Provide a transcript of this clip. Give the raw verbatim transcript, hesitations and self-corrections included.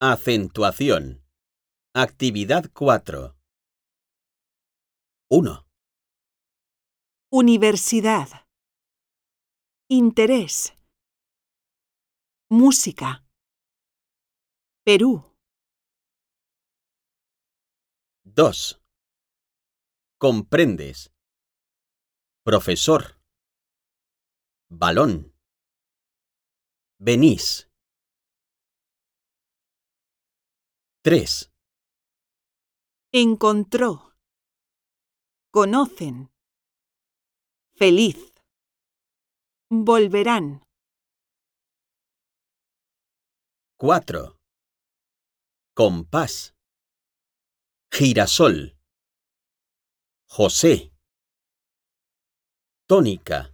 Acentuación. Actividad cuatro. uno. Universidad. Interés. Música. Perú. dos. Comprendes. Profesor. Balón. Venís. tres. Encontró. Conocen. Feliz. Volverán. cuatro. Compás. Girasol. José. Tónica.